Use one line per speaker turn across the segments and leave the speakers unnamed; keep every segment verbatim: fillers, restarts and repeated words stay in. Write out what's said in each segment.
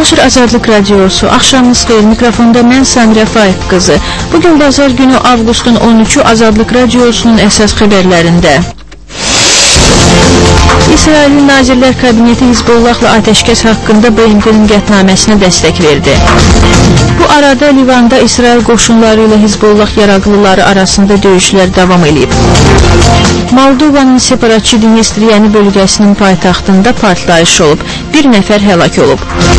Cavanşir Azadlıq Radiosu, axşamınız xeyir, mikrofonda mən Samira Faiq qızı. Bugün bazar günü avqustun on üçü Azadlıq Radiosunun əsas xəbərlərində. İsrailin Nazirlər Kabineti Hizbullahla ateşkəs haqqında B M T-nin qətnaməsinə dəstək verdi. Bu arada Livanda İsrail qoşunları ilə Hizbullah yaraqlıları arasında döyüşlər davam edib. Moldovanın separatçı Dnistriyani bölgəsinin paytaxtında partlayış olub. Bir nəfər həlak olub.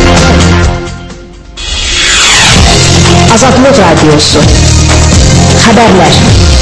Azadlıq Radiosu Xəbərlər.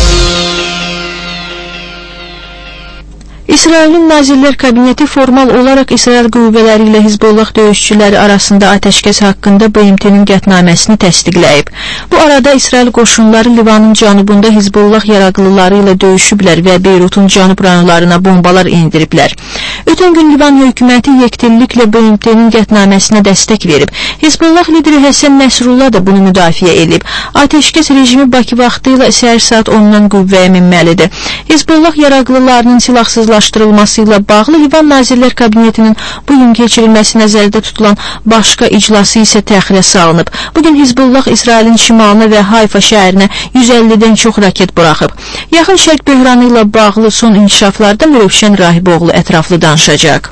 İsrailin Nazirlər Kabineti formal olaraq İsrail qüvvələri ilə Hizbullah döyüşçüləri arasında ateşkəs haqqında B M T-nin qətnaməsini təsdiqləyib. Bu arada İsrail qoşunları Livanın cənubunda Hizbullah yaraqlıları ilə döyüşüblər və Beyrutun cənub rayonlarına bombalar indiriblər. Ötən gün Livan hökuməti yekdilliklə B M T-nin qətnaməsinə dəstək verib. Hizbullah lideri Həsən Nəsrullah da bunu müdafiə edib. Ateşkəs rejimi Bakı vaxtı ilə səhər saat ondan qüvvəyə minməlidir. Hizbullah yaraqlılarının silahsızlaşdırılması ilə bağlı Livan Nazirlər Kabinetinin bugün keçirilməsi nəzərdə tutulan başqa iclası isə təxirə salınıb. Bugün Hizbullah İsrailin şimalına və Hayfa şəhərinə yüz əllidən çox raket buraxıb. Yaxın Şərq böhranı ilə bağlı son inkişaflarda Rövşən Rahiboğlu ətraflı danışacaq.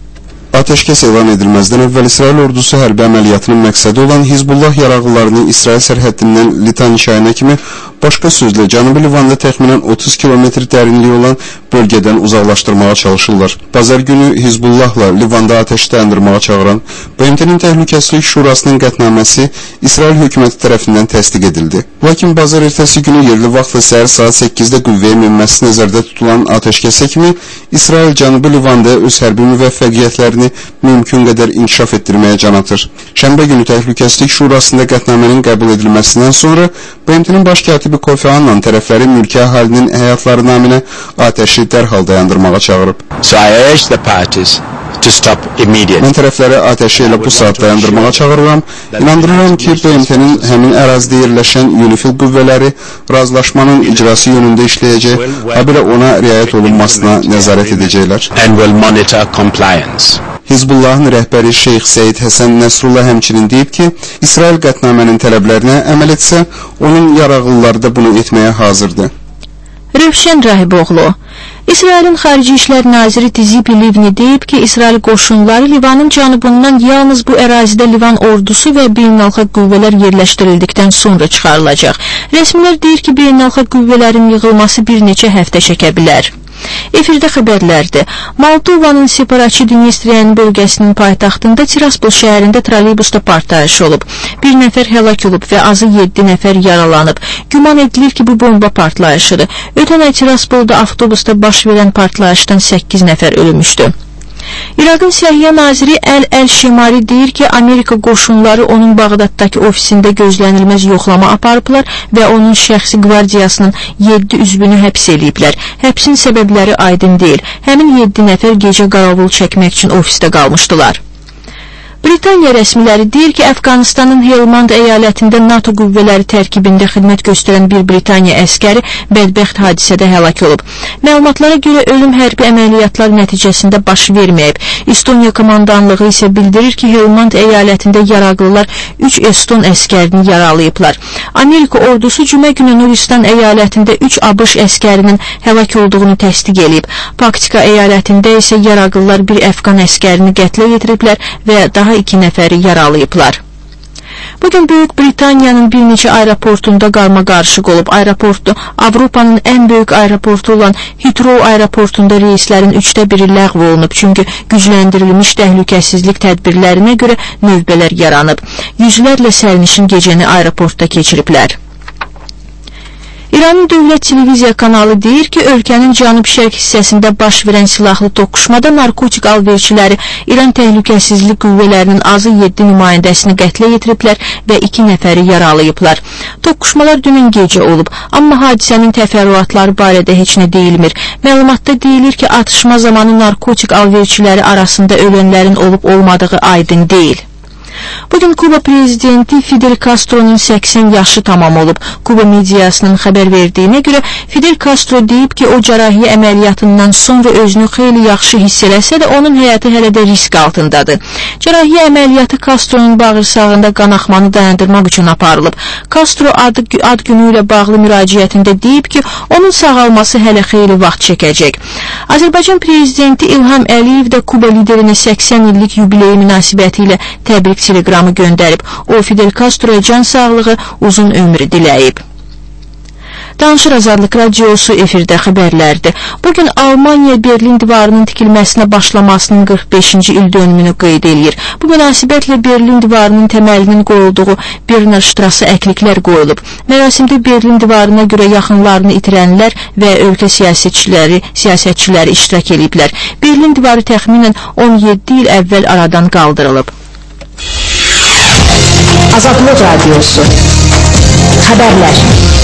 Ateşkəs elan edilməzdən əvvəl İsrail ordusu hərbi əməliyyatının məqsədi olan Hizbullah yaraqlılarını İsrail sərhəddindən Litani çayına kimi, başqa sözlə Cənubi Livanda təxminən otuz kilometr dərinliyi olan bölgədən uzaqlaşdırmağa çalışırlar. Bazar günü Hizbullahla Livanda ateş dayandırmağa çağıran B M T-nin Təhlükəsizlik Şurasının qətnaməsi İsrail hökuməti tərəfindən təsdiq edildi. Lakin bazar ertəsi günü yerli vaxtla səhər saat səkkizdə qüvvəyə minməsi nəzərdə tutulan ateşkəsə kimi İsrail Cənubi Livanda öz hərbi müvəffəqiyyətlərini mümkün qədər inkişaf etdirməyə can atır. Şənbə günü Təhlükəsizlik Şurasında qətnamənin qəbul edilməsindən sonra B M T-nin baş katibi Kofi Annan tərəfləri mülki əhalinin həyatları naminə atəşi dərhal dayandırmağa çağırıb.
So I urge the parties to stop immediately.
Mən tərəfləri atəşi elə bu saat dayandırmağa çağırıram. İnandırıram ki, B M T-nin həmin ərazidə yerləşən UNIFIL qüvvələri razılaşmanın icrası yönündə işləyəcək, habelə ona riayət olunmasına nəzarət edəcəklər.
And will monitor compliance.
Hizbullahın rəhbəri Şeyx Səid Həsən Nəsrullah həmçinin deyib ki, İsrail qətnamənin tələblərinə əməl etsə, onun yaraqlıları da bunu etməyə hazırdır.
Rövşən Rahiboğlu. İsrailin Xarici İşlər Naziri Tzipi Livni deyib ki, İsrail qoşunları Livanın cənubundan yalnız bu ərazidə Livan ordusu və beynəlxalq qüvvələr yerləşdirildikdən sonra çıxarılacaq. Rəsmilər deyir ki, beynəlxalq qüvvələrin yığılması bir neçə həftə çəkə bilər. Efirdə xəbərlərdir. Moldovanın separatçı Dnistriyani bölgəsinin paytaxtında Tiraspol şəhərində trolleybusda partlayış olub. Bir nəfər həlak olub və azı yeddi nəfər yaralanıb. Güman edilir ki, bu bomba partlayışıdır. Ötən ay Tiraspolda avtobusda baş verən partlayışdan səkkiz nəfər ölmüşdü. İraqın Səhiyyə naziri Əl-Əl-Şimari deyir ki, Amerika qoşunları onun Bağdaddakı ofisində gözlənilməz yoxlama aparıblar və onun şəxsi qvardiyasının yeddi üzvünü həbs eləyiblər. Həbsin səbəbləri aydın deyil. Həmin yeddi nəfər gecə qaravul çəkmək üçün ofisdə qalmışdılar. Britaniya rəsmiləri deyir ki, Əfqanistanın Helmand əyalətində NATO qüvvələri tərkibində xidmət göstərən bir Britaniya əskəri bədbəxt hadisədə həlak olub. Məlumatlara görə ölüm hərbi əməliyyatlar nəticəsində baş verməyib. İstoniya komandanlığı isə bildirir ki, Helmand əyalətində yaraqlılar üç Eston əskərini yaralayıblar. Amerika ordusu cümə günü Nuristan əyalətində üç ABŞ əskərinin həlak olduğunu təsdiq edib. Paktika əyalətində isə yaraqlılar bir Əfqan əskərini qətlə yetiriblər və daha iki nəfəri yaralayıblar. Bugün Böyük Britaniyanın bir neçə aeroportunda qarma-qarışıq olub. Aeroportu Avropanın ən böyük aeroportu olan Heathrow aeroportunda reyslərin üçdə biri ləğv olunub, çünki gücləndirilmiş təhlükəsizlik tədbirlərinə görə növbələr yaranıb. Yüzlərlə sərnişin gecəni aeroportda keçiriblər. İranın dövlət televiziya kanalı deyir ki, ölkənin cənub-şərq hissəsində baş verən silahlı toqquşmada narkotik alverçiləri İran təhlükəsizlik qüvvələrinin azı yeddi nümayəndəsini qətlə yetiriblər və iki nəfəri yaralayıblar. Toqquşmalar dünən gecə olub, amma hadisənin təfərrüatları barədə heç nə deyilmir. Məlumatda deyilir ki, atışma zamanı narkotik alverçiləri arasında ölənlərin olub-olmadığı aydın deyil. Bugün Kuba prezidenti Fidel Castro'nun səksən yaşı tamam olub. Kuba mediasının xəbər verdiyinə görə Fidel Castro deyib ki, o cərrahiyyə əməliyyatından sonra özünü xeyli yaxşı hiss eləsə də onun həyatı hələ də risk altındadır. Cərrahiyyə əməliyyatı Castro'nun bağırsağında qanaxmanı dayandırmaq üçün aparılıb. Castro adı, ad günü ilə bağlı müraciətində deyib ki, onun sağalması hələ xeyli vaxt çəkəcək. Azərbaycan prezidenti İlham Əliyev də Kuba liderinə səksən illik yubileyi münasibəti ilə təbrik teleqramı göndərib. O, Fidel Castro'ya can sağlığı, uzun ömrü diləyib. Danışır Azadlıq Radiosu efirdə xəbərlərdir. Bugün Almaniya Berlin divarının tikilməsinə başlamasının qırx beşinci il dönümünü qeyd edir. Bu münasibətlə Berlin divarının təməlinin qoyulduğu Bernerstrasse əkliklər qoyulub. Mərasimdə Berlin divarına görə yaxınlarını itirənlər və ölkə siyasətçiləri, siyasətçiləri iştirak ediblər. Berlin divarı təxminən on yeddi il əvvəl aradan qaldırılıb.
Azadlıq Radiosu xəbərlər.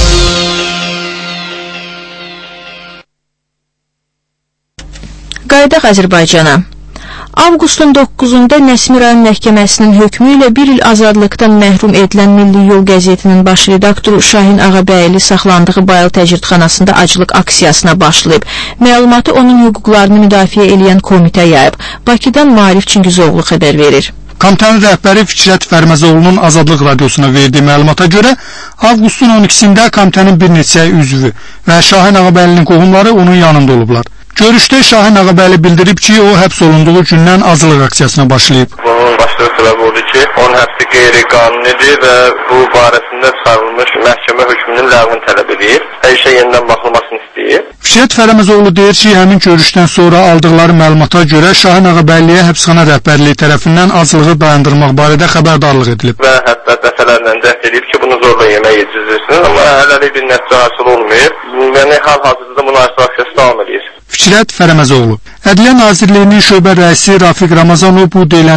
Qayıdaq Azərbaycana. Avqustun doqquzunda Nəsimi rayon məhkəməsinin hökmü ilə bir il azadlıqdan məhrum edilən Milli Yol qəzetinin baş redaktoru Şahin Ağabəyli saxlandığı Bayıl təcridxanasında aclıq aksiyasına başlayıb. Məlumatı onun hüquqlarını müdafiə edən komitə yayıb. Bakıdan Maarif Çingizoğlu xəbər verir.
Komitənin rəhbəri Fikrət Fərməzoğlu'nun Azadlıq Radiosuna verdiyi məlumata görə, avqustun on ikisində komitənin bir neçə üzvü və Şahin Ağabəylinin qohumları onun yanında olublar. Görüşdə Şahin Ağabəyli bildirib ki, o həbs olunduğu gündən azlıq aksiyasına başlayıb.
Bunun başlığı səbəb odur ki, onun həbsi qeyri-qanunidir və bu barəsində çıxarılmış məhkəmə hökmünün ləğvini tələb edir. Hər işə yenidən baxılmasını istəyir.
Fikrət Fərməzoğlu deyir ki, həmin görüşdən sonra aldıqları məlumata görə Şahin Ağabəyliyə həbsxana rəhbərliyi tərəfindən aclığı dayandırmaq barədə xəbərdarlıq edilib.
Və hətta dəfələrlə cəhd edib ki, bunu zorla yemək yetirirsiniz, amma hələlik bir nəticə hasil olmayıb. Yəni, hal-hazırda münasibət aksiyası davam edir.
Fikrət Fərməzoğlu. Ədliyyə Nazirliyinin şöbə rəisi Rafiq Ramazanov bu deyilən